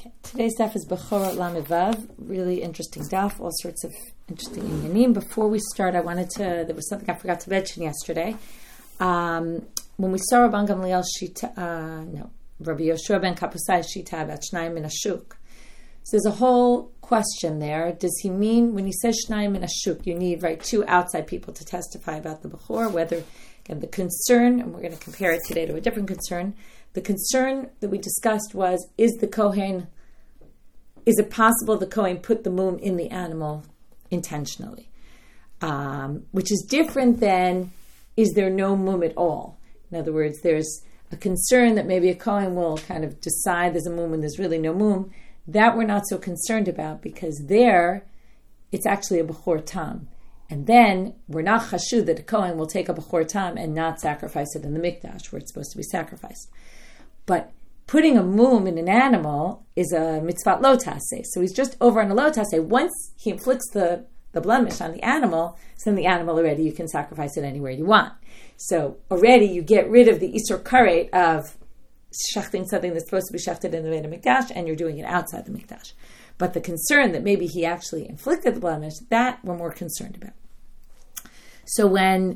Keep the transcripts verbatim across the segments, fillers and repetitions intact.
Okay. Today's daf is Bechorot Lamed Vav. Really interesting daf, all sorts of interesting inyanim. Before we start, I wanted to, there was something I forgot to mention yesterday. Um, when we saw Rabban Gamliel Shita, uh, no, Rabbi Yoshua ben Kapusai Shita about Shnayim min Ashuk. So there's a whole question there. Does he mean, when he says Shnayim min Ashuk, you need, right, two outside people to testify about the Bechor, whether, again, the concern, and we're going to compare it today to a different concern. The concern that we discussed was, is the Kohen, is it possible the Kohen put the mum in the animal intentionally? Um, which is different than, is there no mum at all? In other words, there's a concern that maybe a Kohen will kind of decide there's a mum and there's really no mum. That we're not so concerned about, because there, it's actually a Bechor Tam. And then, we're not chashud that a Kohen will take a Bechor Tam and not sacrifice it in the Mikdash, where it's supposed to be sacrificed. But putting a mum in an animal is a mitzvah lo taseh. So he's just over on a lo taseh. Once he inflicts the, the blemish on the animal, so then the animal already, you can sacrifice it anywhere you want. So already you get rid of the isur karet of shachting something that's supposed to be shachted in the Beit HaMikdash, and you're doing it outside the Mikdash. But the concern that maybe he actually inflicted the blemish, that we're more concerned about. So when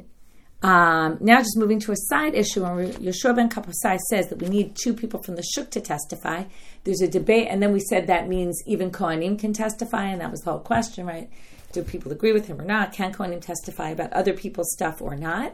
Um, now just moving to a side issue, when Yoshua ben Kapusai says that we need two people from the Shuk to testify, there's a debate, and then we said that means even Kohanim can testify, and that was the whole question, right? Do people agree with him or not? Can Kohanim testify about other people's stuff or not?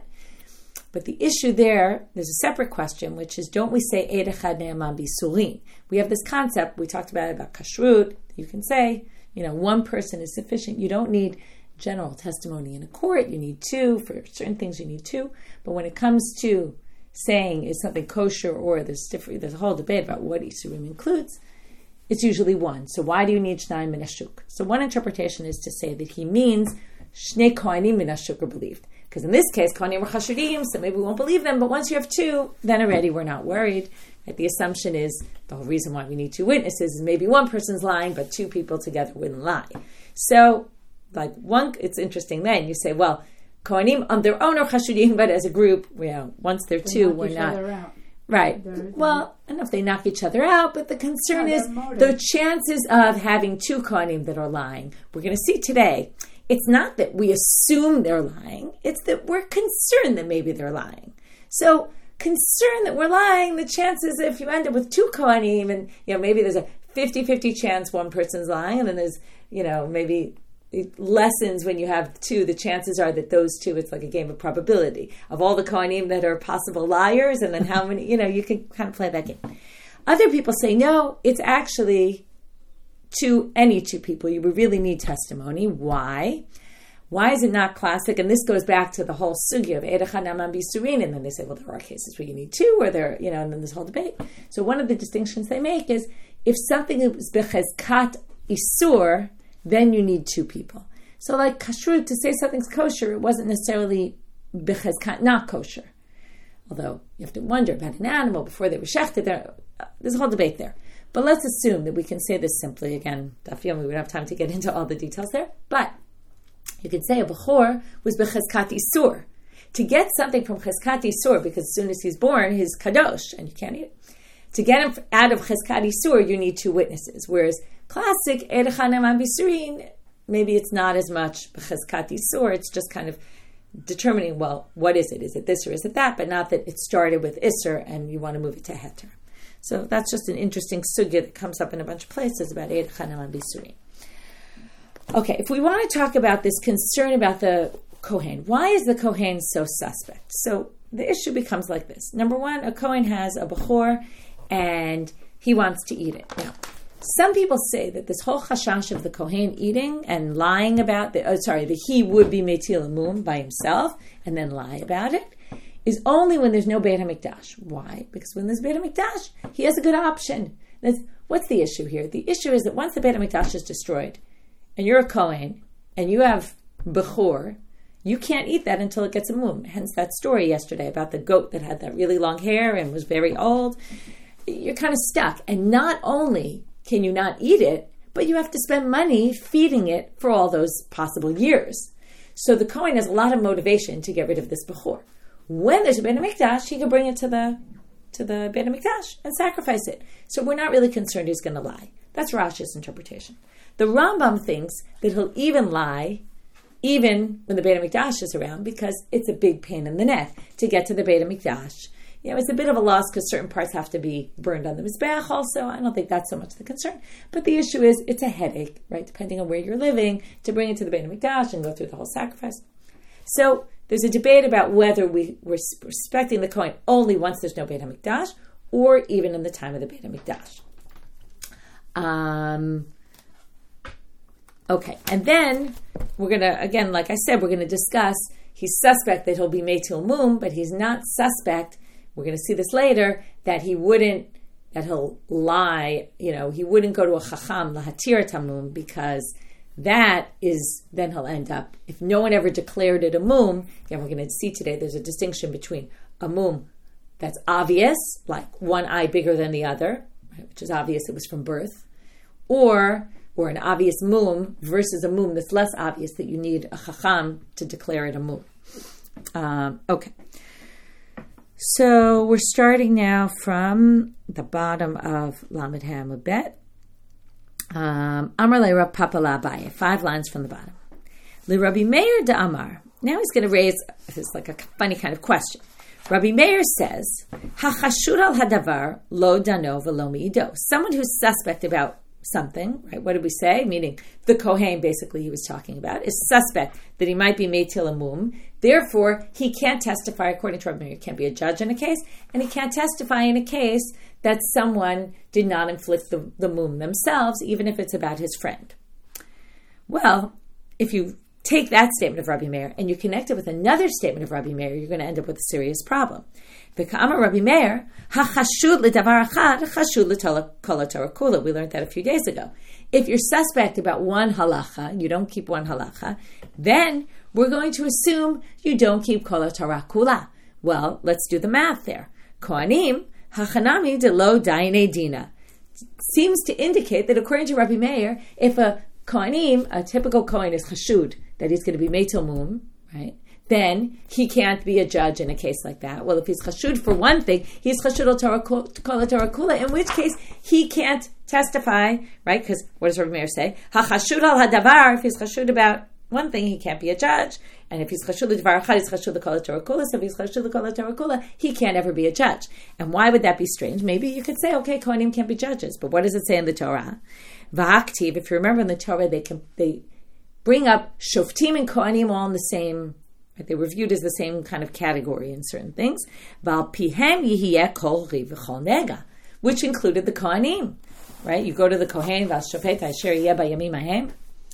But the issue there, there's a separate question, which is, don't we say Eid Echad Ne'eman B'Sulin? We have this concept, we talked about it, about kashrut. You can say, you know, one person is sufficient. You don't need general testimony in a court. You need two. For certain things you need two. But when it comes to saying is something kosher, or there's different, there's a whole debate about what Isurim includes, it's usually one. So why do you need Shnayim min Ashuk? So one interpretation is to say that he means Shnei Kohanim min Ashuk are believed. Because in this case, Kohanim are chashudim, so maybe we won't believe them. But once you have two, then already we're not worried. Right? The assumption is, the whole reason why we need two witnesses is maybe one person's lying, but two people together wouldn't lie. So like one, it's interesting then, you say, well, Kohanim on their own are chashudim, but as a group, you know, once they're they two, we're not. Right. They're, well, I don't know if they knock each other out, but the concern is the chances of having two Kohanim that are lying. We're going to see today, it's not that we assume they're lying, it's that we're concerned that maybe they're lying. So, concerned that we're lying, the chances if you end up with two Kohanim, and you know, maybe there's a fifty-fifty chance one person's lying, and then there's, you know, maybe it lessens when you have two, the chances are that those two, it's like a game of probability of all the Kohanim that are possible liars, and then how many, you know, you can kind of play that game. Other people say, no, it's actually two, any two people. You would really need testimony. Why? Why is it not classic? And this goes back to the whole sugya of Eid Echad Ne'eman B'Isurin, and then they say, well, there are cases where you need two, or there, you know, and then this whole debate. So one of the distinctions they make is, if something is bechezkat isur, then you need two people. So like kashrut, to say something's kosher, it wasn't necessarily bechezkat not kosher. Although you have to wonder about an animal before they were shechted. There, there's a whole debate there. But let's assume that we can say this simply. Again, Daf Yomi, we don't have time to get into all the details there. But you could say a bechor was bechezkat isur. To get something from chezkat isur, because as soon as he's born, he's kadosh, and you can't eat it. To get him out of chezkat isur, you need two witnesses. Whereas classic Eid Echad Ne'eman B'Isurin, maybe it's not as much chezkat isur. It's just kind of determining, well, what is it? Is it this or is it that? But not that it started with isur and you want to move it to heter. So that's just an interesting sugya that comes up in a bunch of places about Eid Echad Ne'eman B'Isurin. Okay, if we want to talk about this concern about the Kohen, why is the Kohen so suspect? So the issue becomes like this. Number one, a Kohen has a Bechor and he wants to eat it. Now, some people say that this whole chashash of the Kohen eating and lying about, the, oh, sorry, that he would be metil mum by himself and then lie about it, is only when there's no Beit HaMikdash. Why? Because when there's Beit HaMikdash, he has a good option. That's, what's the issue here? The issue is that once the Beit HaMikdash is destroyed, and you're a Kohen, and you have Bechor, you can't eat that until it gets a mum. Hence that story yesterday about the goat that had that really long hair and was very old. You're kind of stuck. And not only can you not eat it, but you have to spend money feeding it for all those possible years. So the Kohen has a lot of motivation to get rid of this Bechor. When there's a Beit HaMikdash, he can bring it to the to the Beit HaMikdash and sacrifice it. So we're not really concerned he's going to lie. That's Rashi's interpretation. The Rambam thinks that he'll even lie even when the Beit HaMikdash is around, because it's a big pain in the neck to get to the Beit HaMikdash. You know, it's a bit of a loss because certain parts have to be burned on the Mizbeach also. I don't think that's so much the concern. But the issue is, it's a headache, right, depending on where you're living, to bring it to the Beit HaMikdash and go through the whole sacrifice. So there's a debate about whether we, we're respecting the Kohen only once there's no Beit HaMikdash, or even in the time of the Beit HaMikdash. Um... Okay, and then we're going to, again, like I said, we're going to discuss, he's suspect that he'll be Meitil Mum, but he's not suspect, we're going to see this later, that he wouldn't, that he'll lie, you know, he wouldn't go to a Chacham, Lahatir Tamum, because that is, then he'll end up, if no one ever declared it a Mum, again, we're going to see today, there's a distinction between a Mum that's obvious, like one eye bigger than the other, right, which is obvious it was from birth, or... or an obvious mum versus a mum that's less obvious that you need a chacham to declare it a mum. Um, okay. So we're starting now from the bottom of Lamed Hamud Bet. Um, Amar le Rav Papa la Abaye, five lines from the bottom. Le Rabbi Meir de Amar. Now he's going to raise, this is like a funny kind of question. Rabbi Meir says, Hachashud al hadavar lo dano velo mi'ido. Someone who's suspect about something, right? What did we say? Meaning the Kohen, basically, he was talking about, is suspect that he might be Meitil Mum. Therefore, he can't testify, according to Rabbi Meir, he can't be a judge in a case, and he can't testify in a case that someone did not inflict the, the Mum themselves, even if it's about his friend. Well, if you take that statement of Rabbi Meir and you connect it with another statement of Rabbi Meir, you're going to end up with a serious problem. V'ka'amar Rabbi Meir, hachashud ledavar achad, chashud lekol haTorah kula. We learned that a few days ago. If you're suspect about one halacha, you don't keep one halacha, then we're going to assume you don't keep kol haTorah kula. Well, let's do the math there. Kohanim, hachanami de lo daine dina. Seems to indicate that according to Rabbi Meir, if a Kohanim, a typical Kohen is chashud, that he's going to be Meitil Mum, right? Then he can't be a judge in a case like that. Well, if he's chashud for one thing, he's chashud al Torah kol haTorah kula, in which case he can't testify, right? Because what does Rabbi Meir say? Ha-chashud al hadavar, if he's chashud about one thing, he can't be a judge. And if he's chashud l'davar achad, he's chashud l'kol haTorah kula. So if he's chashud l'kol haTorah kula, he can't ever be a judge. And why would that be strange? Maybe you could say, okay, Kohanim can't be judges. But what does it say in the Torah? V'aktiv, if you remember in the Torah, they can, they bring up Shoftim and Kohanim all in the same, right? They were viewed as the same kind of category in certain things. Val pihem yihiyeh kol riv v'chol nega, which included the Kohanim, right? You go to the Kohen, Val shofet asher yeh bayamim hahem.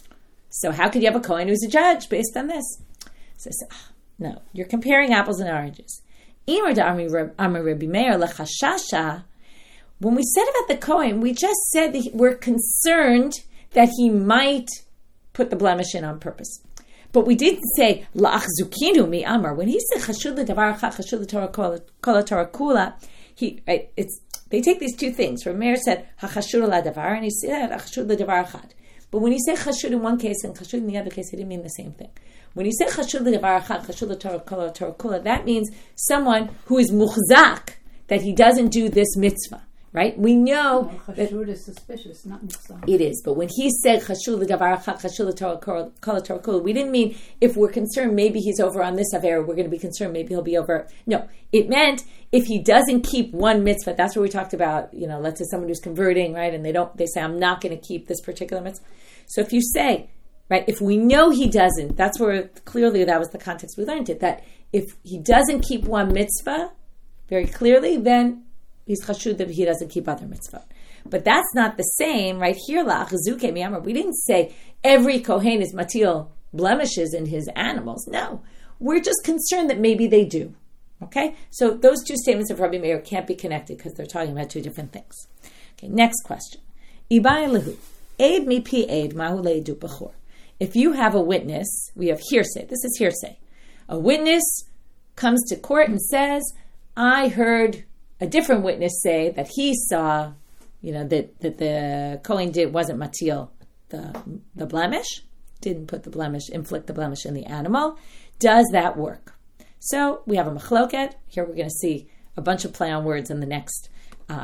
So how could you have a Kohen who's a judge based on this? So, so no, you're comparing apples and oranges. Imar da'amar Rabbi Meir lechashasha. When we said about the Kohen, we just said that we're concerned that he might put the blemish in on purpose. But we didn't say, la'achzukinu mi amar. When he said, chashud l'davar achad, chashud l'torah kol haTorah kula, he, right, it's, they take these two things. Rabbi Meir said, hachashud l'davar, and he said, chashud l'davar achad. But when he said chashud in one case and chashud in the other case, he didn't mean the same thing. When he said chashud l'davar achad, chashud l'torah kol haTorah kula, that means someone who is muchzak, that he doesn't do this mitzvah. Right? We know no, chashud is suspicious, not mitzvah. It is, but when he said chashud l'davar achad, chashud l'torah kol haTorah kula, we didn't mean if we're concerned maybe he's over on this avera, we're going to be concerned maybe he'll be over. No, it meant if he doesn't keep one mitzvah. That's what we talked about. You know, let's say someone who's converting, right, and they don't, they say I'm not going to keep this particular mitzvah. So if you say, right, if we know he doesn't, that's where clearly that was the context we learned it. That if he doesn't keep one mitzvah very clearly, then he's chashud that he doesn't keep other mitzvot. But that's not the same, right? Here, la'achzuke miyamar, we didn't say every Kohen is matil blemishes in his animals. No. We're just concerned that maybe they do. Okay? So those two statements of Rabbi Meir can't be connected because they're talking about two different things. Okay, next question. Ibai lehu. Eid mi pi eid mahu leidu b'chor. If you have a witness, we have hearsay. This is hearsay. A witness comes to court and says, I heard a different witness say that he saw, you know, that, that the Kohen did wasn't matil the the blemish, didn't put the blemish, inflict the blemish in the animal. Does that work? So we have a machloket. Here we're going to see a bunch of play on words in the next um,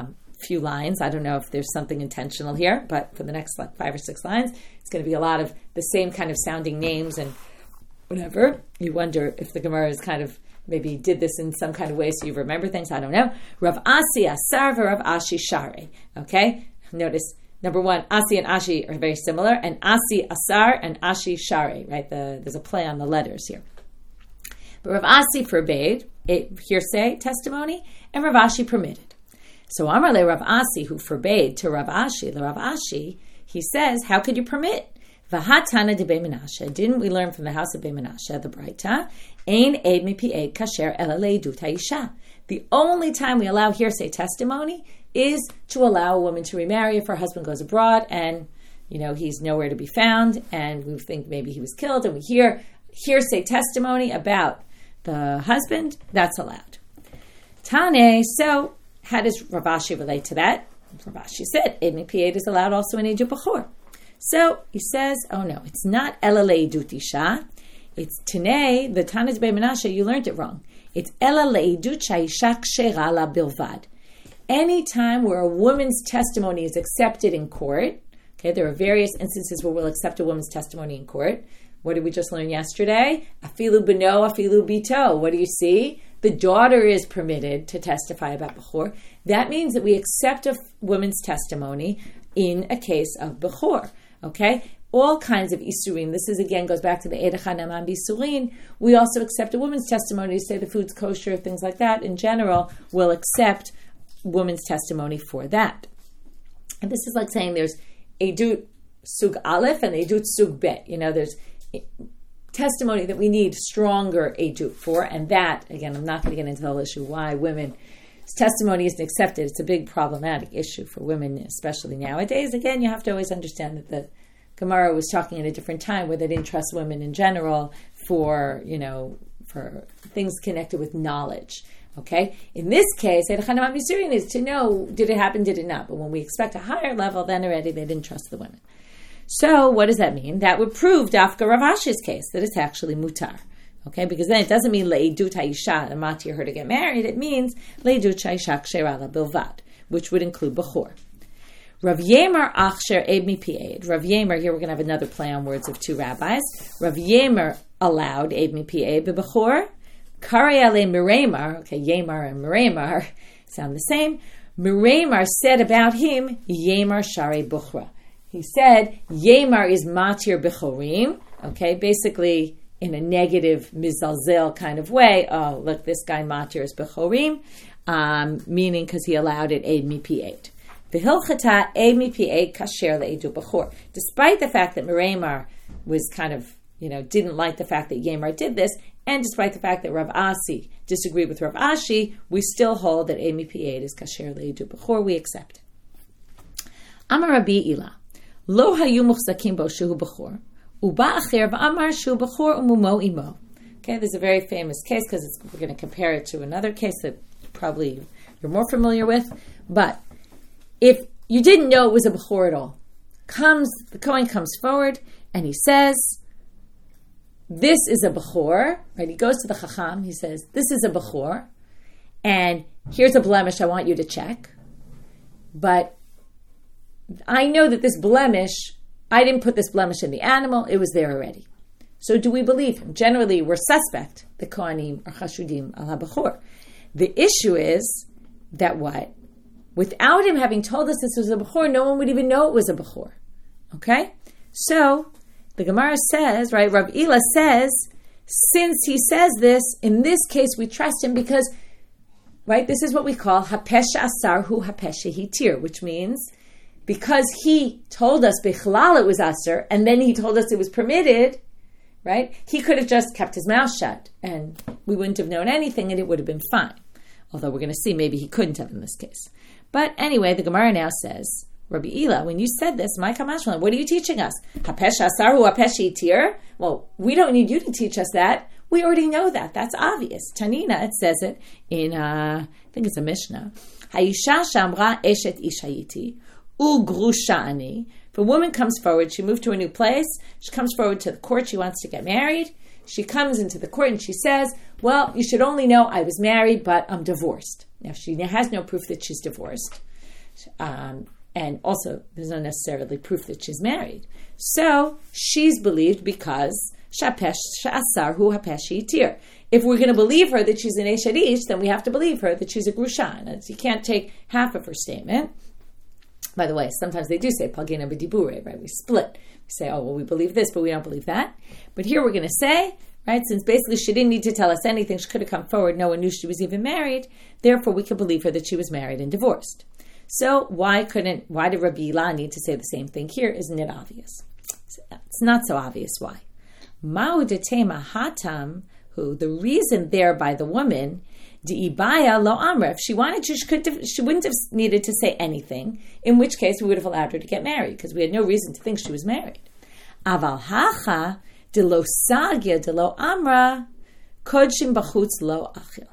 few lines. I don't know if there's something intentional here, but for the next like five or six lines, it's going to be a lot of the same kind of sounding names and whatever. You wonder if the Gemara is kind of maybe did this in some kind of way so you remember things. I don't know. Rav Asi Asar Rav Ashi Share. Okay? Notice, number one, Asi and Ashi are very similar, and Asi Asar and Ashi Share, right? The, there's a play on the letters here. But Rav Asi forbade a hearsay testimony, and Rav Ashi permitted. So Amarle Rav Asi, who forbade to Rav Ashi, the Rav Ashi, he says, how could you permit? V'hatana de Beit Menashe. Didn't we learn from the house of Beit Menashe, the Braita? Ein eid mipi eid kasher ela leidut haisha. The only time we allow hearsay testimony is to allow a woman to remarry if her husband goes abroad and, you know, he's nowhere to be found, and we think maybe he was killed, and we hear hearsay testimony about the husband. That's allowed. Tane. So how does Rav Ashi relate to that? Rav Ashi said eid mipi eid is allowed also in Eid Bechor. So he says, oh no, it's not Elalei Dutisha. It's Tanei, the Tanez Beit Menashe, you learned it wrong. It's Elalei Dutisha Kshera la Bilvad. Any time where a woman's testimony is accepted in court, okay, there are various instances where we'll accept a woman's testimony in court. What did we just learn yesterday? Afilu beno, afilu bito. What do you see? The daughter is permitted to testify about Bechor. That means that we accept a woman's testimony in a case of Bechor. Okay, all kinds of isurim. This is again goes back to the Eidach Naman Bisurin. We also accept a woman's testimony to say the food's kosher, things like that. In general, we'll accept woman's testimony for that. And this is like saying there's Edut Sug Aleph and Edut Sug Bet. You know, there's testimony that we need stronger Edut for, and that again, I'm not going to get into the whole issue why women. Testimony isn't accepted. It's a big problematic issue for women, especially nowadays. Again, you have to always understand that the Gemara was talking at a different time where they didn't trust women in general for, you know, for things connected with knowledge. Okay? In this case, Eidach Naman Bisurin is to know, did it happen, did it not? But when we expect a higher level, then already they didn't trust the women. So what does that mean? That would prove Dafka Rav Ashi's case, that it's actually mutar. Okay, because then it doesn't mean le'idut ha'isha, the matir her to get married. It means le'idut ha'isha kshera la bilvad, which would include bechor. Rav Yemer achsher eid mipi eid. Rav Yemer, here we're going to have another play on words of two rabbis. Rav Yemer allowed eid mipi eid bebechor. Kari ale Miremar, okay, Yemar and Miremar sound the same. Miremar said about him, Yemar shari buchra. He said, Yemar is matir bechorim. Okay, basically in a negative mizalzel kind of way. Oh, look, this guy matir is bechorim, um, meaning because he allowed it eid mipi eid. V'hilchata eid mipi eid kasher le'edu bechor. Despite the fact that Miremar was kind of, you know, didn't like the fact that Yemar did this, and despite the fact that Rav Asi disagreed with Rav Ashi, we still hold that eid mipi eid is kasher le'edu bechor. We accept. Amar Rabbi Ila, lo hayu muchzakim bo shehu bechor. Okay, there's a very famous case because we're going to compare it to another case that probably you're more familiar with. But if you didn't know it was a bechor at all, comes the Kohen comes forward and he says, "This is a bechor." Right? He goes to the Chacham. He says, "This is a bechor, and here's a blemish. I want you to check, but I know that this blemish." I didn't put this blemish in the animal. It was there already. So do we believe him? Generally, we're suspect. The Kohanim are chashudim al ha-bechor. The issue is that what? Without him having told us this was a bechor, no one would even know it was a bechor. Okay? So, the Gemara says, right, Rav Ila says, since he says this, in this case we trust him because, right, this is what we call hapesh asar hu hapesh hitir, which means because he told us bichlal it was asr, and then he told us it was permitted, right? He could have just kept his mouth shut, and we wouldn't have known anything, and it would have been fine. Although we're going to see maybe he couldn't have in this case. But anyway, the Gemara now says, Rabbi Ila, when you said this, my kamashmalan, what are you teaching us? Hapesh asar hu hapesh hitir? Well, we don't need you to teach us that. We already know that. That's obvious. Tanina, it says it in, uh, I think it's a Mishnah. Hayisha shamra eshet ishayiti. Ugrushani. If a woman comes forward, she moved to a new place, she comes forward to the court, she wants to get married, she comes into the court and she says, well, you should only know I was married, but I'm divorced. Now, she has no proof that she's divorced. Um, and also, there's not necessarily proof that she's married. So she's believed because shapesh sha'asar hu hapesh yitir. If we're going to believe her that she's an Eshet Ish, then we have to believe her that she's a Grusha. And you can't take half of her statement. By the way, sometimes they do say Pagina b'dibure, right? We split. We say, oh, well, we believe this, but we don't believe that. But here we're going to say, right, since basically she didn't need to tell us anything, she could have come forward, no one knew she was even married, therefore we can believe her that she was married and divorced. So why couldn't, why did Rabbi Ilah need to say the same thing here? Isn't it obvious? It's not so obvious why. Ma'u detema hatam, who the reason there by the woman, Di'ibaya lo amra. If she wanted to, she, could have, she wouldn't have needed to say anything, in which case we would have allowed her to get married, because we had no reason to think she was married. Aval hacha de lo sagya de lo amra kodshim bachutz lo achil.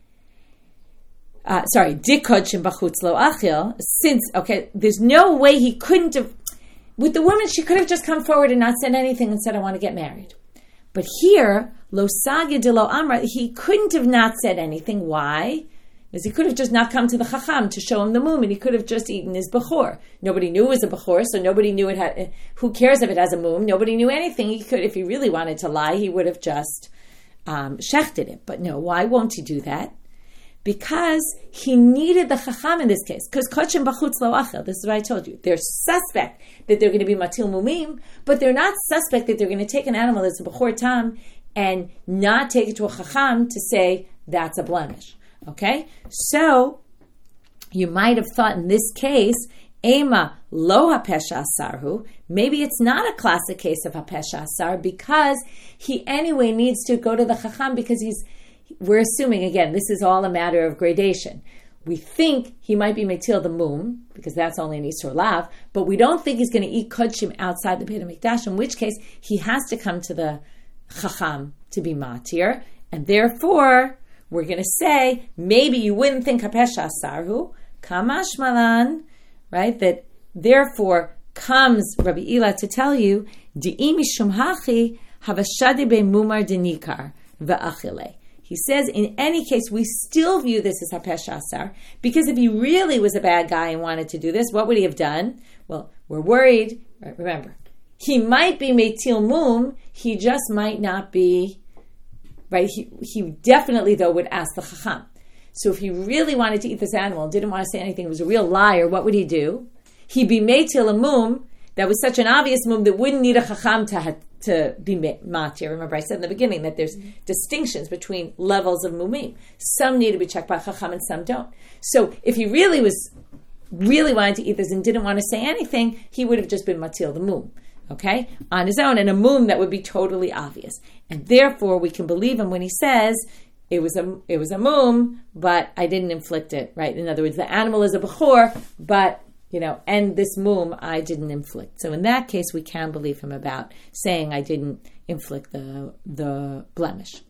Uh, sorry, di kodshim bachutz lo achil. Since, okay, there's no way he couldn't have, with the woman, she could have just come forward and not said anything and said, I want to get married. But here, lo sagya de lo amra, he couldn't have not said anything. Why? Because he could have just not come to the chacham to show him the mum, and he could have just eaten his bechor. Nobody knew it was a bechor, so nobody knew it had. Who cares if it has a mum? Nobody knew anything. He could, if he really wanted to lie, he would have just um, shechted it. But no, why won't he do that? Because he needed the chacham in this case. Because kodshim bachutz lo achel. This is what I told you. They're suspect that they're going to be matil mumim, but they're not suspect that they're going to take an animal that's a bechor tam and not take it to a chacham to say that's a blemish. Okay? So, you might have thought in this case, Ema lo hapesha asarhu, maybe it's not a classic case of hapesha asar because he anyway needs to go to the chacham because he's, we're assuming, again, this is all a matter of gradation. We think he might be metil the mum, because that's only an Isur Lav, but we don't think he's going to eat kodshim outside the Beit HaMikdash, in which case he has to come to the chacham to be matir, and therefore we're going to say, maybe you wouldn't think hapesha asarhu, kamash malan, right, that therefore comes Rabbi Ilah to tell you, di'i mishum hachi havashadi be mumar denikar ve'achile. He says, in any case, we still view this as hapesha asar, because if he really was a bad guy and wanted to do this, what would he have done? Well, we're worried, remember, he might be metil mum, he just might not be, right? He, he definitely, though, would ask the chacham. So if he really wanted to eat this animal, didn't want to say anything, was a real liar, what would he do? He'd be metil a mum, that was such an obvious mum that wouldn't need a chacham to to be matir. Remember, I said in the beginning that there's mm-hmm. distinctions between levels of mumim. Some need to be checked by chacham and some don't. So if he really was, really wanted to eat this and didn't want to say anything, he would have just been matil the mum, okay, on his own, and a mum that would be totally obvious. And therefore, we can believe him when he says, it was a it was a mum, but I didn't inflict it, right? In other words, the animal is a bechor, but you know, and this mum I didn't inflict. So in that case, we can believe him about saying I didn't inflict the the blemish.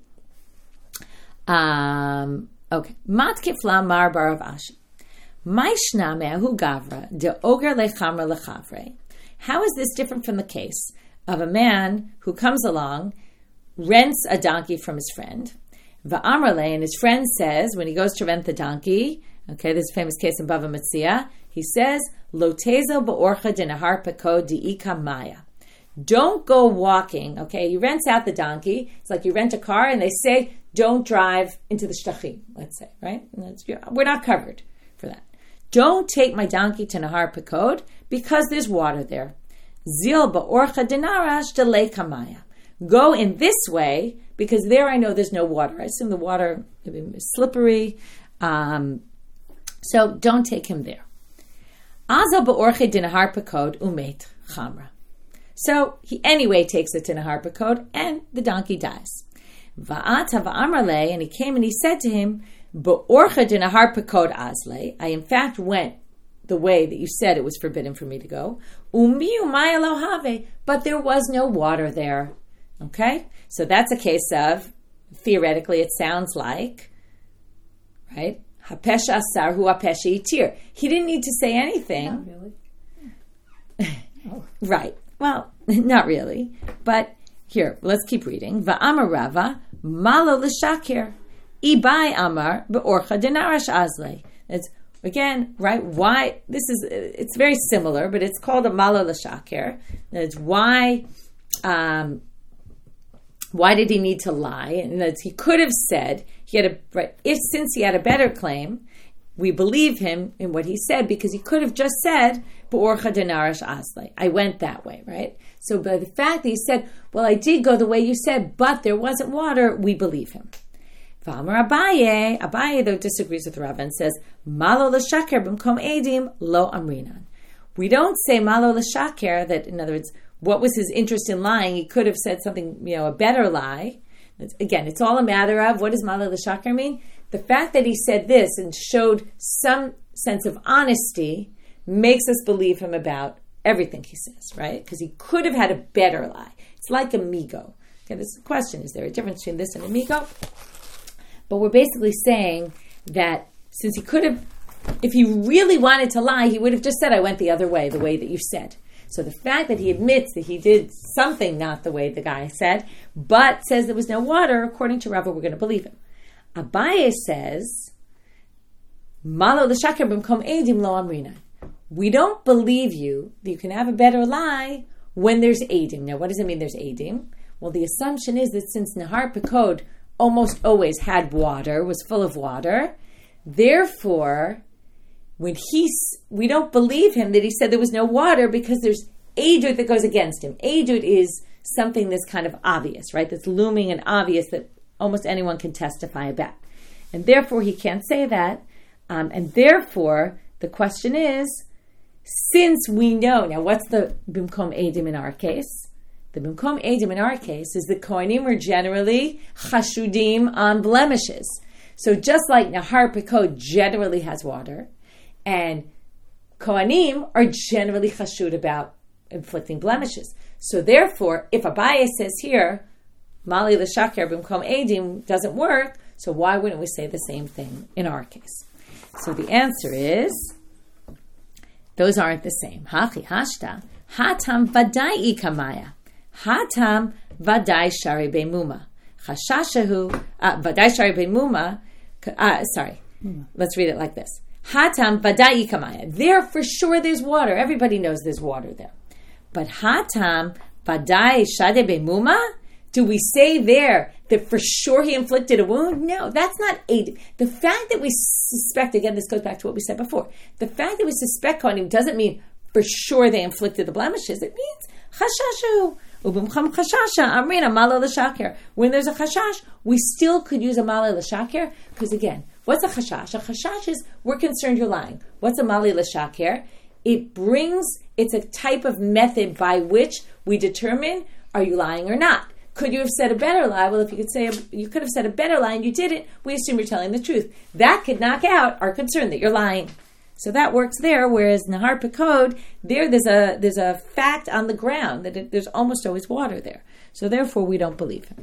Um, okay. Matkifla mar barav ashi. Maishna me'ahu gavra de oger lechamra lechavre. How is this different from the case of a man who comes along, rents a donkey from his friend, va'amrle, and his friend says, when he goes to rent the donkey, okay, this is a famous case in Bava Metzia, he says, Lo tezo ba'orcha denahar peko di'ika maya. Don't go walking, okay? He rents out the donkey. It's like you rent a car and they say, don't drive into the shtachim, let's say, right? And that's, we're not covered for that. Don't take my donkey to Nahar Pekod because there's water there. Zil ba'orcha denarash deleika maya. Go in this way because there I know there's no water. I assume the water is slippery. Um, so don't take him there. Azal ba'orche dinahar pekod umet chamra. So he anyway takes it to Nahar Pekod and the donkey dies. Va'ata va'amrale, and he came and he said to him, ba'orche dinahar pekod azle. I in fact went the way that you said it was forbidden for me to go. Umi umay elohave, but there was no water there. Okay? So that's a case of, theoretically it sounds like, right? Hapesh asar hu hapesh yitir. He didn't need to say anything. Not really. Oh. Right. Well, not really. But here, let's keep reading. Va'amar Rava, malo l'shakir. Ibai amar be'orcha denarash azle. That's again, right? Why this is it's very similar, but it's called a malo l'shaker. It's why. Um, why did he need to lie? And that he could have said he had a right, if since he had a better claim, we believe him in what he said because he could have just said "B'orcha denarish aslei." I went that way, right? So by the fact that he said, "Well, I did go the way you said, but there wasn't water," we believe him. V'amar Abaye, Abaye though disagrees with Rava and says, "Malo l'shaker b'mkom edim lo amrinan." We don't say malo l'shaker, that in other words, what was his interest in lying? He could have said something, you know, a better lie. It's, again, it's all a matter of what does malo l'shaker mean? The fact that he said this and showed some sense of honesty makes us believe him about everything he says, right? Because he could have had a better lie. It's like a migo. Okay, this is the question, is there a difference between this and a migo? But we're basically saying that since he could have, if he really wanted to lie, he would have just said, I went the other way, the way that you said. So the fact that he admits that he did something not the way the guy said, but says there was no water, according to Rava, we're going to believe him. Abaye says, Malo l'shaker b'mkom edim lo amrina. We don't believe you that you can have a better lie when there's edim. Now, what does it mean there's edim? Well, the assumption is that since Nahar Pekod almost always had water, was full of water, therefore, when he, we don't believe him that he said there was no water because there's edut that goes against him. Edut is something that's kind of obvious, right? That's looming and obvious that almost anyone can testify about. And therefore, he can't say that. Um, and therefore, the question is, since we know, now what's the bimkom edim in our case? The bimkom edim in our case is the kohanim are generally chashudim on blemishes. So just like Nahar Pekod generally has water, and kohanim are generally chashud about inflicting blemishes. So therefore, if Abaye says here, Mali l'shaker b'mkom edim doesn't work, so why wouldn't we say the same thing in our case? So the answer is, those aren't the same. Hachi hashta, hatam vadai ikamaya, hatam vadai shari beimuma, chashashahu, vadai shari beimuma, uh, sorry, mm. Let's read it like this. Hatam vadai ikamaya, there for sure there's water, everybody knows there's water there. But hatam vadai shade beimuma, do we say there that for sure he inflicted a wound? No, that's not a... The fact that we suspect, again, this goes back to what we said before, the fact that we suspect kohanim doesn't mean for sure they inflicted the blemishes. It means chashashu. Ubimcham chashasha, amrina, malo l'shaker. When there's a chashash, we still could use a malo l'shaker, because again, what's a chashash? A chashash is, we're concerned you're lying. What's a malo l'shaker? It brings, it's a type of method by which we determine, are you lying or not? Could you have said a better lie? Well, if you could say a, you could have said a better lie and you didn't, we assume you're telling the truth. That could knock out our concern that you're lying. So that works there. Whereas Nahar Pekod, there there's a there's a fact on the ground that it, there's almost always water there. So therefore, we don't believe him.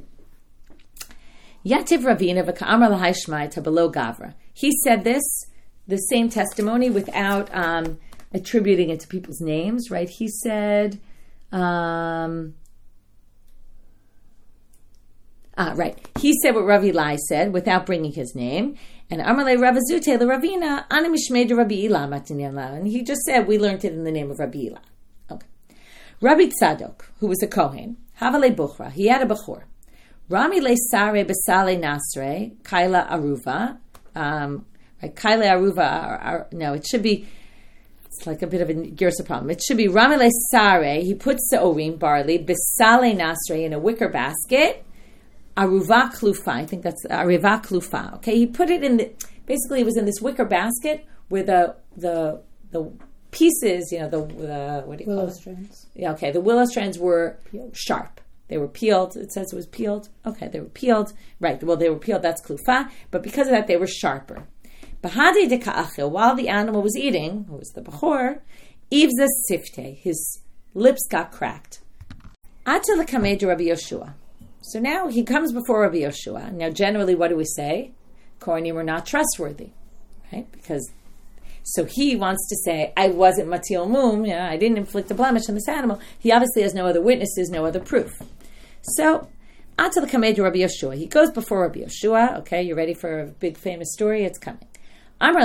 Yativ Ravina v'ka'amar lahai shmai below Gavra. He said this, the same testimony, without um, attributing it to people's names. Right? He said. Um, Ah, right. He said what Rav Eli said without bringing his name. And Amarle Rav Azute the Ravina Ani Mishmei de Rabbi Ila Matinyan. And he just said we learned it in the name of Rabbi Ila. Okay. Rabbi Tzadok, who was a Kohen, Havale Buchra, he had a Bechor. Rami le Sare Besale Nasre, Kaila Aruva. Um, right, Kaila Aruva, or, or, no, it should be, it's like a bit of a Gersa problem. It should be Rami le Sare, he puts Seorim, barley, Besale Nasre in a wicker basket. Aruva klufa, I think that's Aruva klufa. Okay, he put it in the, basically it was in this wicker basket where the the the pieces, you know, the, the what do you willow call it? strands. Yeah, okay. The willow strands were peeled. Sharp. They were peeled. It says it was peeled. Okay, they were peeled. Right. Well, they were peeled. That's klufa. But because of that, they were sharper. Bahadi de ka'achil, while the animal was eating, who was the bechor, ivza sifte, his lips got cracked. Ata l'kamei de Rabbi Yoshua. So now he comes before Rabbi Yoshua. Now, generally, what do we say? Kohanim are not trustworthy, right? Because, so he wants to say, I wasn't matil mum, you know, I didn't inflict a blemish on this animal. He obviously has no other witnesses, no other proof. So, until the Kamed Rabbi Yoshua, he goes before Rabbi Yoshua. Okay, you ready for a big famous story? It's coming. Amrle,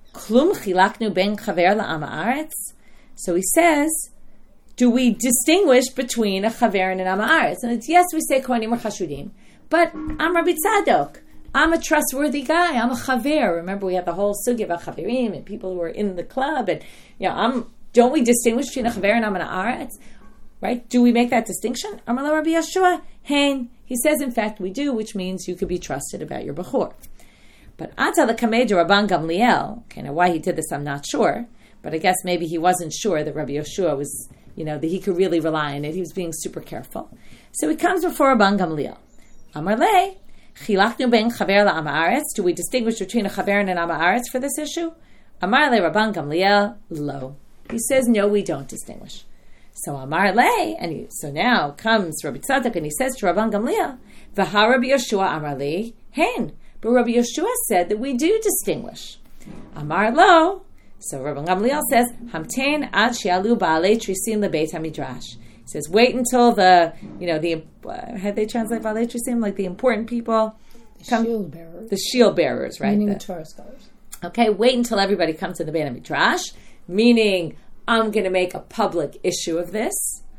Klum chilaknu ben chaver la'am haaretz. So he says, do we distinguish between a chaver and an am haaretz? And it's, yes, we say kohanim or chashudim, but I'm Rabbi Tzadok. I'm a trustworthy guy. I'm a chaver. Remember, we had the whole sugya about chaverim and people who are in the club, and you know, I'm. Don't we distinguish between a chaver and am haaretz? Right? Do we make that distinction? Amar la Rabbi Yeshua, hein. He says, in fact, we do, which means you could be trusted about your bechor. But Ata the Kamei de Rabban Gamliel, okay, now why he did this, I'm not sure, but I guess maybe he wasn't sure that Rabbi Yeshua was, you know, that he could really rely on it. He was being super careful. So he comes before Rabban Gamliel. Amar le, chilaknu ben chaver la'am haaretz. Do we distinguish between a chaver and an am haaretz for this issue? Amar le Rabban Gamliel, lo. He says, no, we don't distinguish. So Amar le, and he, so now comes Rabbi Tzadok, and he says to Rabban Gamliel, V'ha Rabbi Yeshua Amar le, hen. But Rabbi Yeshua said that we do distinguish. Amar lo. So Rabbi Gamliel says, Hamten ad shialu ba'alei trisim lebeit hamidrash. He says, wait until the, you know, the, uh, how they translate ba'alei trisim, like the important people. The come, shield bearers. The shield bearers, right? Meaning the Torah scholars. Okay, wait until everybody comes to the Beit HaMidrash, meaning I'm going to make a public issue of this.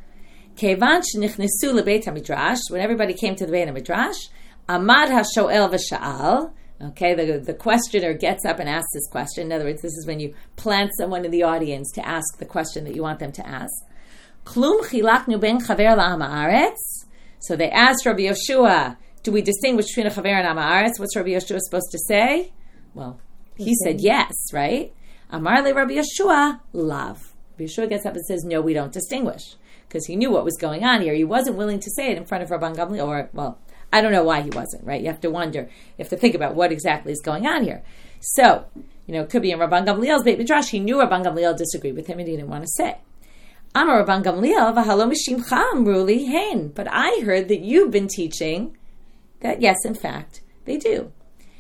Kevan shenichnesu lebeit HaMidrash, when everybody came to the Beit HaMidrash, Amad HaShoel V'Sha'al. Okay, the, the questioner gets up and asks this question. In other words, this is when you plant someone in the audience to ask the question that you want them to ask. Klum chilaknu ben chaver la'am haaretz. So they asked Rabbi Yeshua, do we distinguish between a chaver and am haaretz? What's Rabbi Yeshua supposed to say? Well, he said yes, right? Amar le Rabbi Yeshua, lav. Rabbi Yeshua gets up and says, no, we don't distinguish. Because he knew what was going on here. He wasn't willing to say it in front of Rabban Gamliel, or, well, I don't know why he wasn't, right? You have to wonder, you have to think about what exactly is going on here. So, you know, it could be in Rabban Gamliel's Beit Midrash. He knew Rabban Gamliel disagreed with him and he didn't want to say. Amar Rabban Gamliel, v'halo mishimcha amruli hein. But I heard that you've been teaching that, yes, in fact, they do.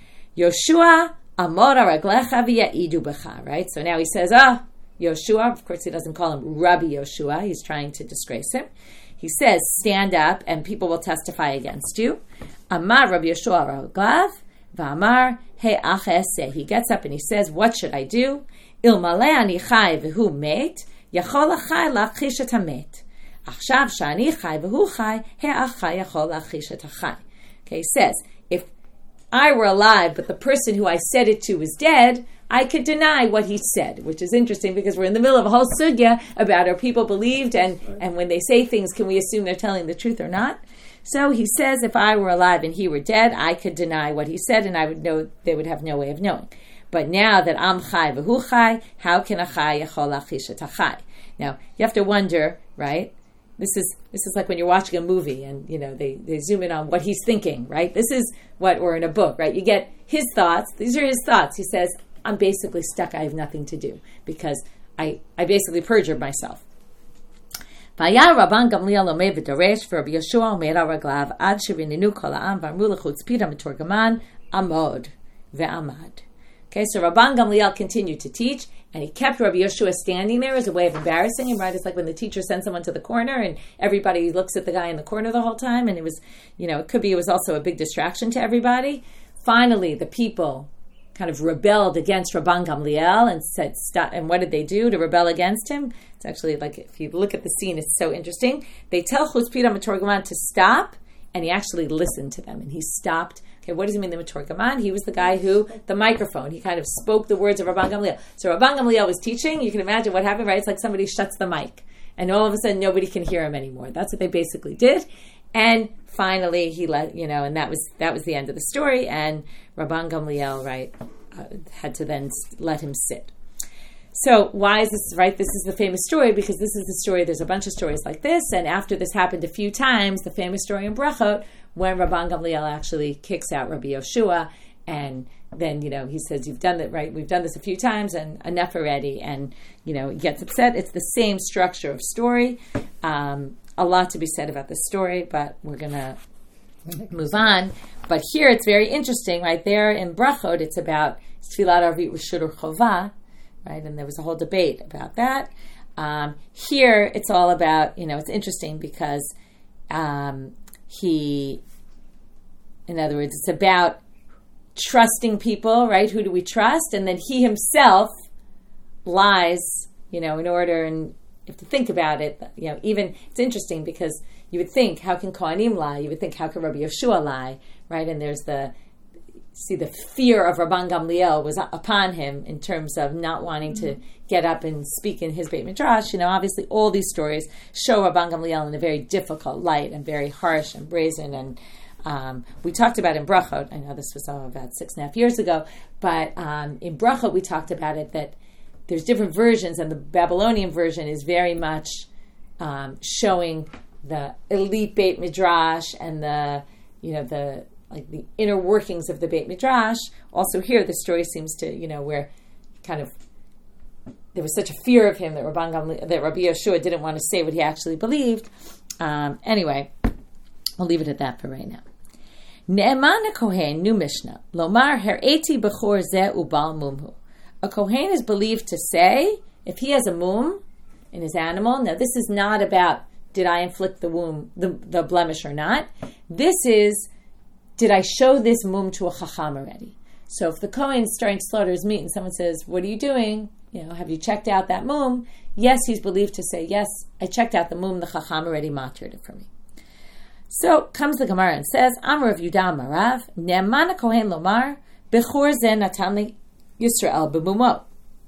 Yoshua amor araglecha v'ya'idu b'cha, right? So now he says, ah, oh, Yoshua, of course he doesn't call him Rabbi Yoshua. He's trying to disgrace him. He says, stand up and people will testify against you. Amar Rabbi Yeshua Raglav, V'amar he acheseh. He gets up and he says, what should I do? Ilmale ani chai v'hu met, yachol achai lachish et hamet. Achshav shani chai v'hu chai, he achai yachol lachish et hachai. Okay, he says, if I were alive, but the person who I said it to is dead, I could deny what he said, which is interesting because we're in the middle of a whole sugya about are people believed, and, and when they say things, can we assume they're telling the truth or not? So he says, if I were alive and he were dead, I could deny what he said, and I would know they would have no way of knowing. But now that I'm chai v'hu chai, how can a chai yachol lachish et hachai? Now you have to wonder, right? This is this is like when you're watching a movie and you know they, they zoom in on what he's thinking, right? This is what, or in a book, right? You get his thoughts. These are his thoughts. He says, I'm basically stuck. I have nothing to do because I, I basically perjured myself. Vayar Rabban Gamliel Omer v'Doresh for Rabbi Yeshua Omer Araglav Ad Sherininu Kol Ha'am V'Amru L'Chutz Pira Metorgaman Amod Ve'amad. Okay, so Rabban Gamliel continued to teach, and he kept Rabbi Yeshua standing there as a way of embarrassing him. Right, it's like when the teacher sends someone to the corner, and everybody looks at the guy in the corner the whole time, and it was, you know, it could be it was also a big distraction to everybody. Finally, the people kind of rebelled against Rabban Gamliel and said, stop. And what did they do to rebel against him? It's actually like, if you look at the scene, it's so interesting. They tell Chutz Pira Metorgaman to stop, and he actually listened to them, and he stopped. Okay, what does he mean, the Metorgaman? He was the guy who, the microphone, he kind of spoke the words of Rabban Gamliel. So Rabban Gamliel was teaching, you can imagine what happened, right? It's like somebody shuts the mic, and all of a sudden nobody can hear him anymore. That's what they basically did. And finally, he let, you know, and that was that was the end of the story, and Rabban Gamliel, right, uh, had to then let him sit. So why is this, right? This is the famous story because this is the story, there's a bunch of stories like this, and after this happened a few times, the famous story in Brachot, when Rabban Gamliel actually kicks out Rabbi Yoshua, and then, you know, he says, you've done it, right? We've done this a few times, and enough already, and, you know, he gets upset. It's the same structure of story. Um, a lot to be said about this story, but we're going to move on. But here it's very interesting, right there in Brachot, it's about Tfilat Arvit with Shurur Chovah, right? And there was a whole debate about that. Um, here it's all about, you know, it's interesting because um, he, in other words, it's about trusting people, right? Who do we trust? And then he himself lies, you know, in order, and you have to think about it. You know, even, it's interesting because you would think, how can Kohanim lie? You would think, how can Rabbi Yeshua lie, right? And there's the, see, the fear of Rabban Gamliel was upon him in terms of not wanting to get up and speak in his Beit Midrash. You know, obviously all these stories show Rabban Gamliel in a very difficult light and very harsh and brazen. And um, we talked about in Brachot, I know this was oh, about six and a half years ago, but um, in Brachot we talked about it, that there's different versions, and the Babylonian version is very much um, showing the elite Beit Midrash and the, you know, the like the inner workings of the Beit Midrash. Also here, the story seems to, you know, where kind of there was such a fear of him that Rabban Gamliel, that Rabbi Yeshua didn't want to say what he actually believed. Um, anyway, we'll leave it at that for right now. Ne'eman Kohen, new Mishnah, Lomar her'eti bechor zeh ubal mumhu. A Kohen is believed to say, if he has a mum in his animal, now this is not about did I inflict the womb, the, the blemish or not. This is, did I show this mum to a chacham already? So if the Kohen is starting to slaughter his meat and someone says, what are you doing? You know, have you checked out that mum? Yes, he's believed to say, yes, I checked out the mum, the chacham already matered it for me. So comes the Gemara and says, Amar of Yudah Marav, Ne'eman Kohen lomar, bechor zeh natan li Yisrael b'mumo.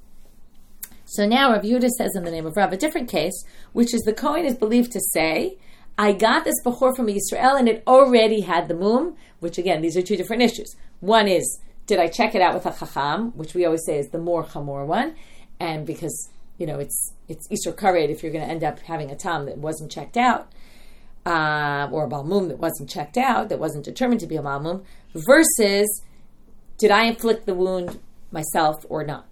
So now Rav Yehuda says in the name of Rav a different case, which is the Kohen is believed to say, I got this bechor from Yisrael and it already had the mum, which again, these are two different issues. One is, did I check it out with a chacham, which we always say is the more chamor one, and because, you know, it's it's Isur Karet if you're going to end up having a tam that wasn't checked out, uh, or a balmum that wasn't checked out, that wasn't determined to be a balmum, versus, did I inflict the wound myself or not?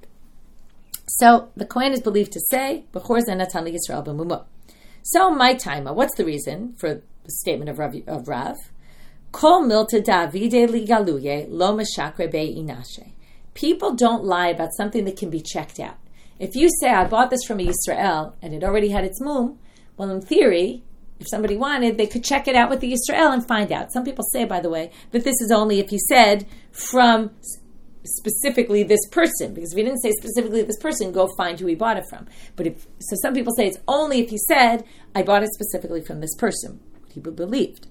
So the Kohen is believed to say, Bechor zeh natan li Yisrael b'mumo. So my timer, what's the reason for the statement of Rav? Of Rav? Kol milta Davide li galuye lo meshakre be inashe. People don't lie about something that can be checked out. If you say, I bought this from a Yisrael and it already had its mum, well, in theory, if somebody wanted, they could check it out with the Yisrael and find out. Some people say, by the way, that this is only if you said from specifically this person, because if he didn't say specifically this person, go find who he bought it from. But if so, some people say it's only if he said, I bought it specifically from this person, what he believed.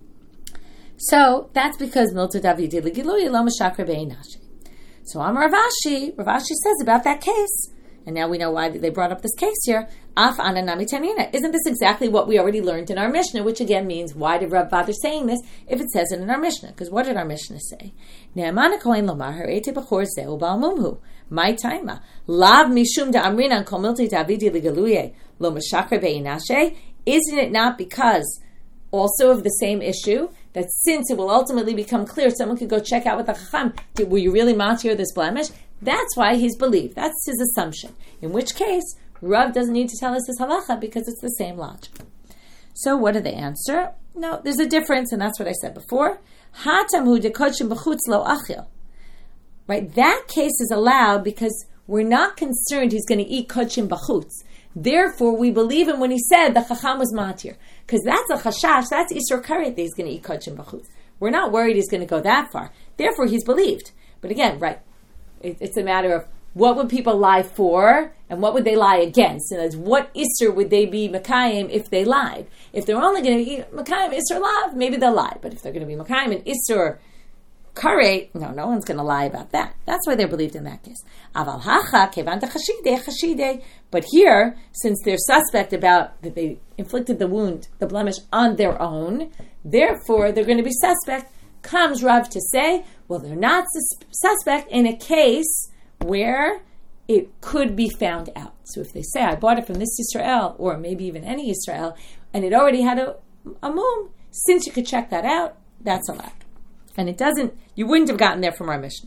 So that's because Milta Davidi Ligiluya Lo Meshakre Be'inashi. So Amar Rav Ashi, Rav Ashi says about that case, and now we know why they brought up this case here. Af ananami tanina. Isn't this exactly what we already learned in our Mishnah? Which again means, why did Rav bother saying this if it says it in our Mishnah? Because what did our Mishnah say? Ne'eman kohen lomar harete bechor zeh ubal mumhu. My taima lav mishum da amrinan kol milti davidi ligaluye lo meshakre be'inashe. Isn't it not because also of the same issue that since it will ultimately become clear, someone could go check out with the chacham, were you really matir this blemish? That's why he's believed. That's his assumption. In which case, Rav doesn't need to tell us his halacha because it's the same logic. So what do they answer? No, there's a difference, and that's what I said before. Hatamhu dekodshim b'chutz lo achil. Right, that case is allowed because we're not concerned he's going to eat kodshim b'chutz. Therefore, we believe him when he said the chacham was matir, because that's a chashash. That's isur karet that he's going to eat kodshim b'chutz. We're not worried he's going to go that far. Therefore, he's believed. But again, right. It's a matter of what would people lie for and what would they lie against. And that's what Isser would they be Makayim if they lied. If they're only going to be Makayim Isser Lav, maybe they'll lie. But if they're going to be Makayim and Isser Karet, no, no one's going to lie about that. That's why they're believed in that case. Aval Hacha, Kevanta Chashide, Chashide. But here, since they're suspect about that they inflicted the wound, the blemish on their own, therefore they're going to be suspect. Comes Rav to say, well, they're not sus- suspect in a case where it could be found out. So if they say, I bought it from this Yisrael, or maybe even any Yisrael, and it already had a, a mum, since you could check that out, that's allowed. And it doesn't, you wouldn't have gotten there from our Mishnah.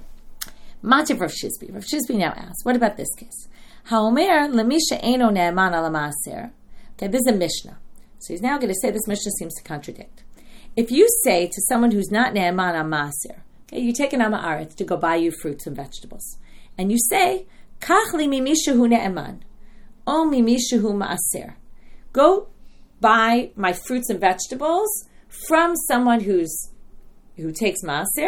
Mativ Rav Shizbi. Rav Shizbi now asks, what about this case? Haomer lemisha eino ne'eman ala ma'aser. Okay, this is a Mishnah. So he's now going to say this Mishnah seems to contradict. If you say to someone who's not ne'eman al ma'aser, okay, you take an ama'aretz to go buy you fruits and vegetables, and you say, Kach li mimishahu ne'eman, o mimishahu ma'aser. Go buy my fruits and vegetables from someone who's who takes ma'aser,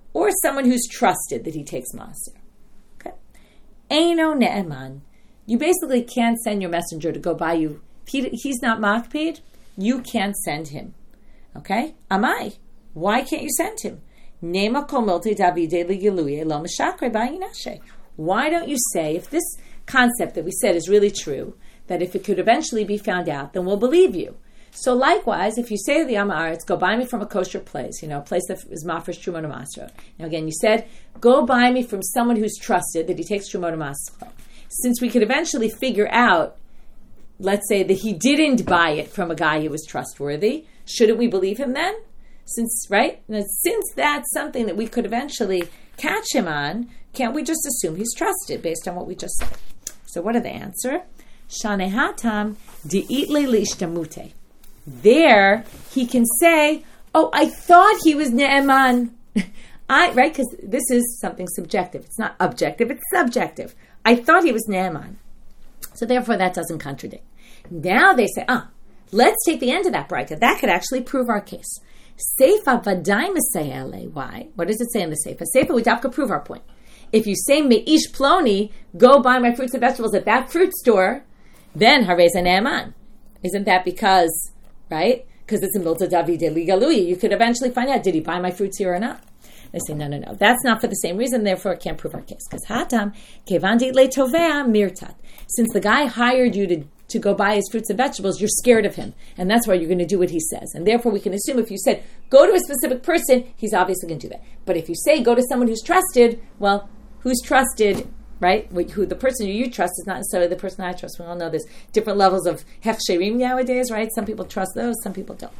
or someone who's trusted that he takes maaser. Okay. Eino ne'eman. You basically can't send your messenger to go buy you. If he, he's not makpid, you can't send him. Okay? Amai. Why can't you send him? Nema kol milti davide ligiluye lo meshakre ba'inashe. Why don't you say, if this concept that we said is really true, that if it could eventually be found out, then we'll believe you. So likewise, if you say to the Am Haaretz, go buy me from a kosher place, you know, a place that is mafresh truma u'masro. Now again, you said, go buy me from someone who's trusted, that he takes truma u'masro. Since we could eventually figure out, let's say that he didn't buy it from a guy who was trustworthy, shouldn't we believe him then? Since, right? Now, since that's something that we could eventually catch him on, can't we just assume he's trusted based on what we just said? So what are the answer? Shanehatam di'itle liishtamute. There, he can say, oh, I thought he was ne'eman. I, right? Because this is something subjective. It's not objective, it's subjective. I thought he was ne'eman. So therefore, that doesn't contradict. Now they say, ah, let's take the end of that braita. That could actually prove our case. Seifa v'dai mesayele. Why? What does it say in the Seifa? Seifa, we have to prove our point. If you say me'ish ploni, go buy my fruits and vegetables at that fruit store, then harei ze ne'eman. Isn't that because, right? Because it's a milta davide ligalui. You could eventually find out, did he buy my fruits here or not? They say, no, no, no. That's not for the same reason, therefore it can't prove our case. Because hatam, kevandi le tovea mirtat. Since the guy hired you to, to go buy his fruits and vegetables, you're scared of him. And that's why you're going to do what he says. And therefore we can assume if you said, go to a specific person, he's obviously going to do that. But if you say, go to someone who's trusted, well, who's trusted, right? Who the person who you trust is not necessarily the person I trust. We all know there's different levels of hefsherim nowadays, right? Some people trust those, some people don't.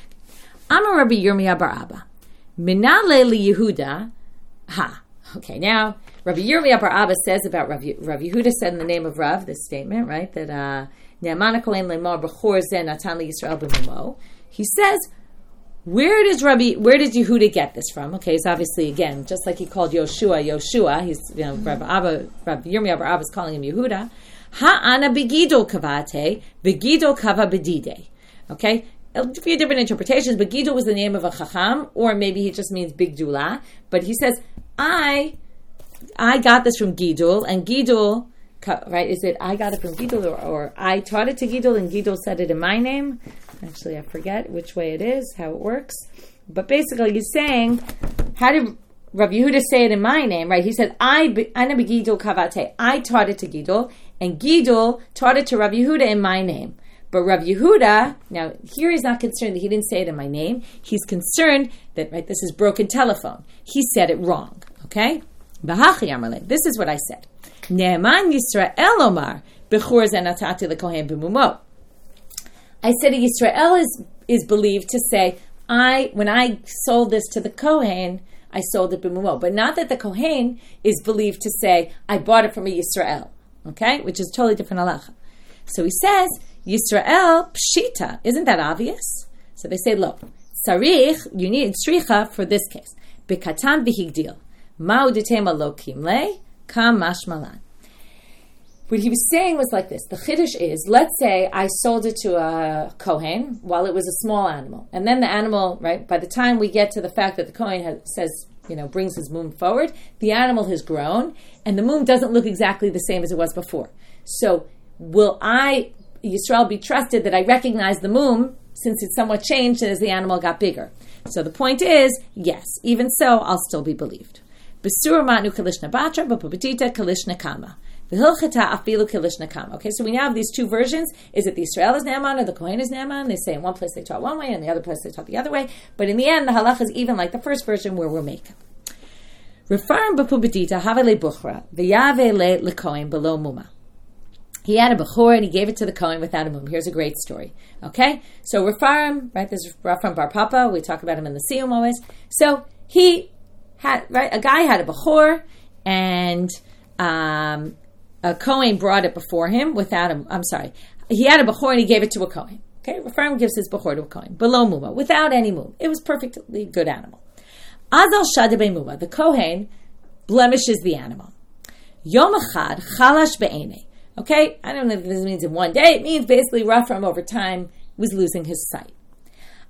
Amar Rabbi Yirmiyah bar Abba. Minale li Yehuda, ha. Okay, now Rabbi Yirmiyah bar Abba says about Rav, Rav Yehuda said in the name of Rav, this statement, right, that Ne'amana kohen le'mar b'chor zeh natan li Yisrael b'mumo. He says, where does Rabbi, where did Yehuda get this from? Okay, it's obviously again just like he called Yoshua Yoshua. He's you know Rav Abba, Rav Yirmiyah bar Abba is calling him Yehuda. Ha ana begidol kavate begidol kava bedide. Okay. A few different interpretations, but Gidol was the name of a chacham, or maybe he just means big dula. But he says, I I got this from Gidol, and Gidol, right, is it I got it from Gidol, or, or I taught it to Gidol, and Gidol said it in my name? Actually, I forget which way it is, how it works. But basically, he's saying, how did Rav Yehuda say it in my name, right? He said, I, Ana begidol kavate, I taught it to Gidol, and Gidol taught it to Rav Yehuda in my name. But Rav Yehuda, now here he's not concerned that he didn't say it in my name. He's concerned that, right, this is broken telephone. He said it wrong, okay? B'hachi amarle, this is what I said. Ne'eman Yisrael omar, b'chor ze natati lekohen b'mumo. I said Yisrael is, is believed to say, I when I sold this to the Kohen, I sold it b'mumo. But not that the Kohen is believed to say, I bought it from a Yisrael, okay? Which is totally different halacha. So he says, Yisrael pshita. Isn't that obvious? So they say, look, sarich, you need stricha for this case. Bekatan v'higdil. Ma'u detema lo kimle, kam mashmalan. What he was saying was like this. The chiddush is, let's say I sold it to a Kohen while it was a small animal. And then the animal, right, by the time we get to the fact that the Kohen has, says, you know, brings his mum forward, the animal has grown, and the mum doesn't look exactly the same as it was before. So will I, Yisrael, be trusted that I recognize the mum since it's somewhat changed as the animal got bigger? So the point is, yes, even so, I'll still be believed. Besur matnu kalishna batra, b'pupetita kalishna kama. V'hilchata afilu kalishna kama. Okay, so we now have these two versions. Is it the Yisrael is Naaman or the Kohen is Naaman? They say in one place they taught one way, and in the other place they taught the other way. But in the end, the halacha is even like the first version where we're making. Refarm b'pupetita havele buchra v'yave le lekohen below muma. He had a bechor and he gave it to the Kohen without a mum. Here's a great story. Okay? So Refarim, right, this is Refarim Bar Papa. We talk about him in the Siyum always. So he had, right, a guy had a bechor and um, a Kohen brought it before him without a, I'm sorry. He had a bechor and he gave it to a Kohen. Okay? Refarim gives his bechor to a Kohen. Below muma, without any mum. It was perfectly good animal. Azal shadabe muma. The Kohen blemishes the animal. Yom echad chalash be'enei. Okay, I don't know if this means in one day. It means basically Raphaim over time was losing his sight.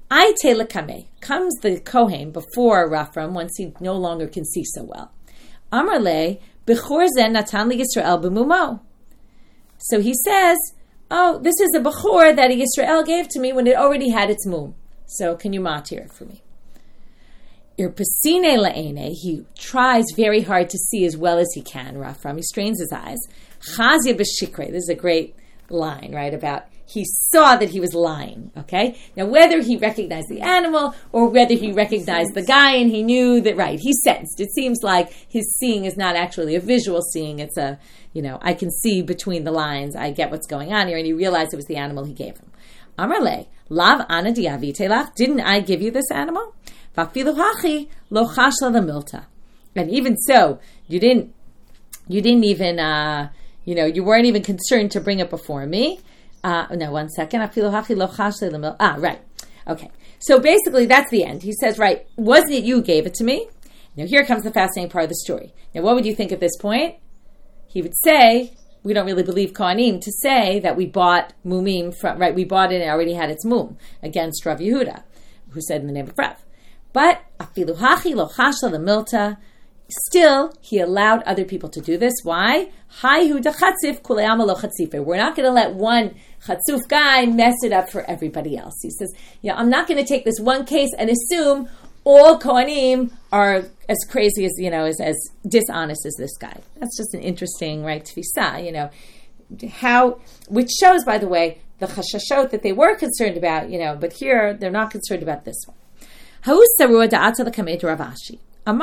I telekame. Comes the Kohen before Raphaim once he no longer can see so well. Amar le bechor zen natan li Yisrael b'mumo. So he says, oh, this is a bechor that Yisrael gave to me when it already had its mum. So can you matir it for me? Irpasine la'ene. He tries very hard to see as well as he can. Raphaim, he strains his eyes. Chazia b'shikre. This is a great line, right, about he saw that he was lying, okay? Now, whether he recognized the animal or whether he recognized the guy and he knew that, right, he sensed. It seems like his seeing is not actually a visual seeing. It's a, you know, I can see between the lines. I get what's going on here. And he realized it was the animal he gave him. Amar le, lav ana diavitelach, didn't I give you this animal? Vafilu hachi lo chashla the milta. And even so, you didn't, you didn't even, uh, you know, you weren't even concerned to bring it before me. Uh, no, one second. Ah, right. Okay. So basically, that's the end. He says, right, wasn't it you who gave it to me? Now, here comes the fascinating part of the story. Now, what would you think at this point? He would say, we don't really believe Kohanim to say that we bought mumim from, right, we bought it and it already had its mum against Rav Yehuda, who said in the name of Rav. But, afilu hachi lo chashla the milta, still, he allowed other people to do this. Why? We're not going to let one chatzuf guy mess it up for everybody else. He says, yeah, I'm not going to take this one case and assume all Kohanim are as crazy as, you know, as, as dishonest as this guy. That's just an interesting, right, tfisa, you know, how, which shows, by the way, the chashashot that they were concerned about, you know, but here they're not concerned about this one. Ha'u sarua da'ata l'kamei Rav Ashi.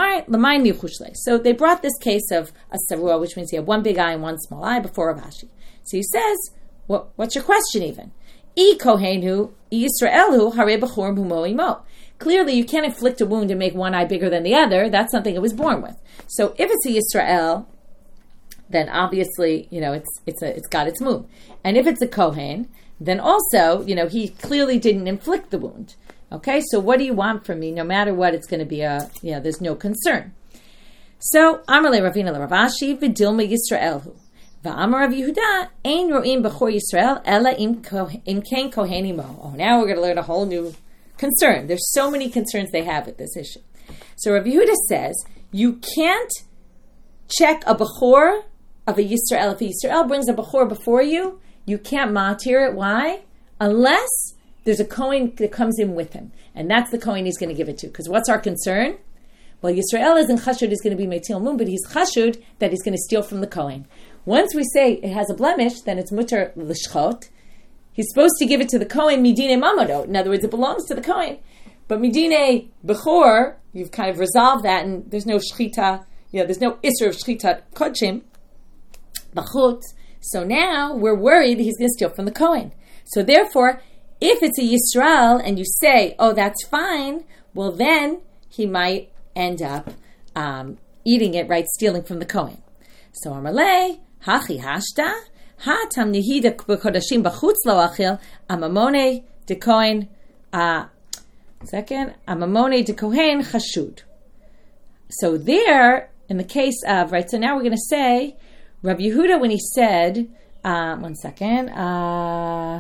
So they brought this case of a sarua, which means you have one big eye and one small eye, before Rav Ashi. So he says, what, what's your question even? I kohenu, I Yisraelu, hare b'chor mumo imo. Clearly, you can't inflict a wound and make one eye bigger than the other. That's something it was born with. So if it's a Yisrael, then obviously, you know, it's it's a it's got its mum. And if it's a Kohen, then also, you know, he clearly didn't inflict the wound. Okay, so what do you want from me? No matter what, it's going to be a, you know, there's no concern. So, Amar le Ravina le Rav Ashi v'dilma Yisraelhu. V'amar Rav Yehuda, ein ro'im b'chor Yisrael, ela im ken koheni mo. Oh, now we're going to learn a whole new concern. There's so many concerns they have with this issue. So Rav Yehuda says, you can't check a b'chor of a Yisrael. If a Yisrael brings a b'chor before you, you can't matir it. Why? Unless there's a Kohen that comes in with him. And that's the Kohen he's going to give it to. Because what's our concern? Well, Yisrael isn't chashud, he's going to be Meitil Mum, but he's chashud that he's going to steal from the Kohen. Once we say it has a blemish, then it's mutar l'shchot. He's supposed to give it to the Kohen midine mamado. In other words, it belongs to the Kohen. But midine bechor, you've kind of resolved that, and there's no shchita, you know, there's no isser of shchita kodshim, bachut. So now we're worried he's going to steal from the Kohen. So therefore, if it's a Yisrael and you say, oh, that's fine, well then he might end up um, eating it, right, stealing from the Kohen. So Amalei, hachi hashta, ha tam nihida b'kodashim b'chutz lo achil, amamone de Kohen, uh, second, amamone de Kohen chashud. So there, in the case of, right, so now we're going to say, Rav Yehuda, when he said, uh, one second, uh,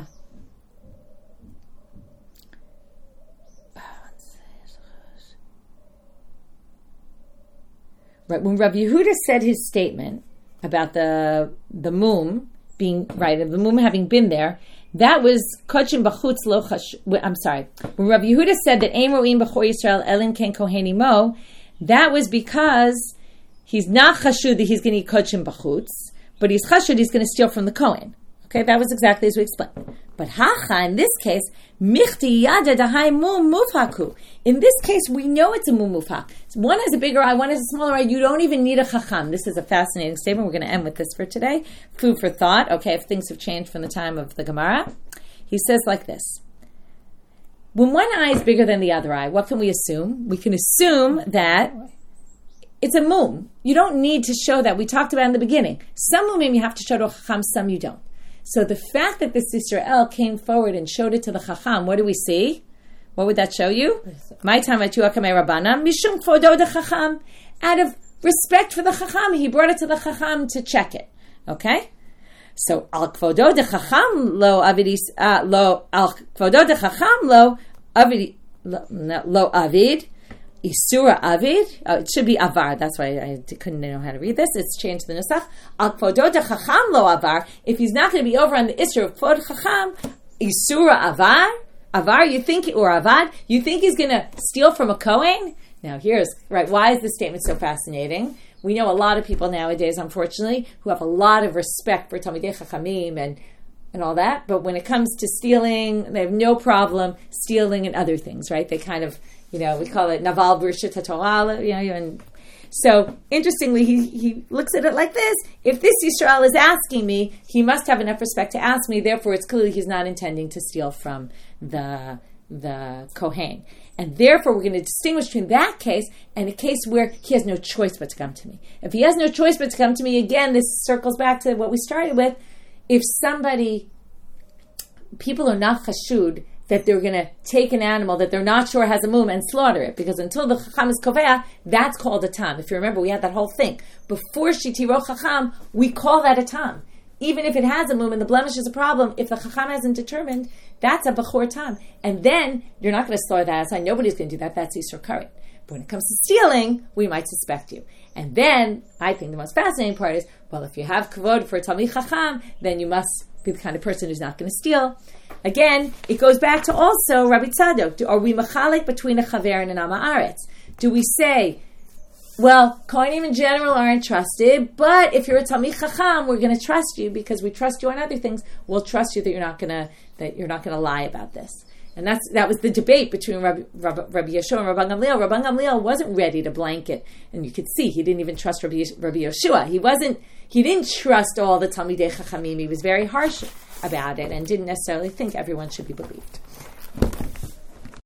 right, when Rav Yehuda said his statement about the the mum being, right, the mum having been there, that was kochim b'chutz lo chash. I'm sorry. When Rav Yehuda said that ein ro'im b'chor Yisrael elin ken koheni mo, that was because he's not chashud that he's going to eat kochim b'chutz, but he's chashud he's going to steal from the Kohen. Okay, that was exactly as we explained. But hacha, in this case, michti yada dahai mum mufhaku. In this case, we know it's a mum mufhak. One has a bigger eye, one has a smaller eye. You don't even need a chacham. This is a fascinating statement. We're going to end with this for today. Food for thought. Okay, if things have changed from the time of the Gemara. He says like this. When one eye is bigger than the other eye, what can we assume? We can assume that it's a mum. You don't need to show that. We talked about in the beginning. Some mumim you have to show to a chacham, some you don't. So the fact that this Yisrael came forward and showed it to the Chacham, what do we see? What would that show you? My time at Yuakamei Rabbana, Mishum Kvodo de Chacham. Out of respect for the Chacham, he brought it to the Chacham to check it. Okay? So, Al Kvodo de Chacham lo avidis, uh, lo, Al Kvodo de Chacham lo avidis, lo, lo avid, isura avid. Oh, it should be avar. That's why I couldn't know how to read this. It's changed to the nusach. Al kvodot chacham lo avar. If he's not going to be over on the isur of kvod chacham, isura avar. Avar, you think, or avad, you think he's going to steal from a Kohen? Now, here's, right, why is this statement so fascinating? We know a lot of people nowadays, unfortunately, who have a lot of respect for Talmidei Chachamim and, and all that, but when it comes to stealing, they have no problem stealing and other things, right? They kind of, you know, we call it Naval Burshit HaTorah, you know, and so, interestingly, he, he looks at it like this. If this Yisrael is asking me, he must have enough respect to ask me. Therefore, it's clearly he's not intending to steal from the the Kohen. And therefore, we're going to distinguish between that case and a case where he has no choice but to come to me. If he has no choice but to come to me, again, this circles back to what we started with. If somebody, people are not chashud, that they're going to take an animal that they're not sure has a mum and slaughter it. Because until the chacham is kovea, that's called a tam. If you remember, we had that whole thing. Before shitiro chacham, we call that a tam. Even if it has a mum and the blemish is a problem, if the chacham hasn't determined, that's a bechor tam. And then, you're not going to slaughter that outside. Nobody's going to do that. That's Yisur Karet. But when it comes to stealing, we might suspect you. And then, I think the most fascinating part is, well, if you have kavod for a Talmid Chacham, then you must be the kind of person who's not going to steal. Again, it goes back to also Rabbi Tzadok. Are we machalik between a chaver and an am haaretz? Do we say, well, Kohanim in general aren't trusted, but if you're a Talmid Chacham, we're going to trust you because we trust you on other things. We'll trust you that you're not going to that you're not going to lie about this. And that's that was the debate between Rabbi, Rabbi, Rabbi Yeshua and Rabbi Gamliel. Rabbi Gamliel wasn't ready to blanket, and you could see he didn't even trust Rabbi, Rabbi Yeshua. He wasn't. He didn't trust all the Talmidei Chachamim. He was very harsh about it and didn't necessarily think everyone should be believed.